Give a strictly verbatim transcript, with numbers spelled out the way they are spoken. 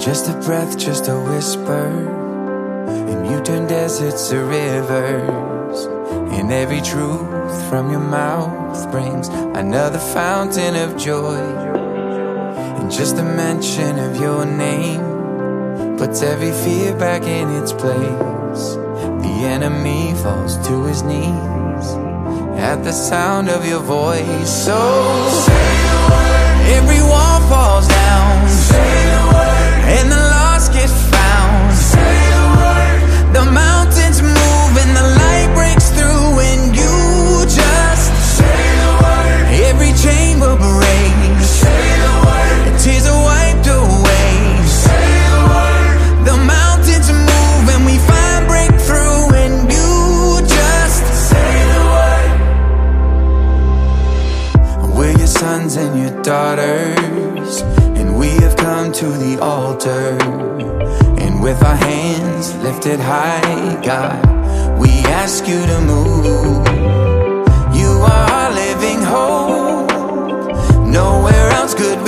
Just a breath, just a whisper, and you turn deserts to rivers. And every truth from your mouth brings another fountain of joy. And just the mention of your name puts every fear back in its place. The enemy falls to his knees at the sound of your voice. So say the word. Every wall falls down. Say the word. And the lost get found. Say the word. The mountains move and the light breaks through when you just say the word. Every chain will break. Say the word. And tears are wiped away. Say the word. The mountains move and we find breakthrough when you just say the word. We're your sons and your daughters, and we have come to the altar. And with our hands lifted high, God, we ask you to move. You are our living hope. Nowhere else could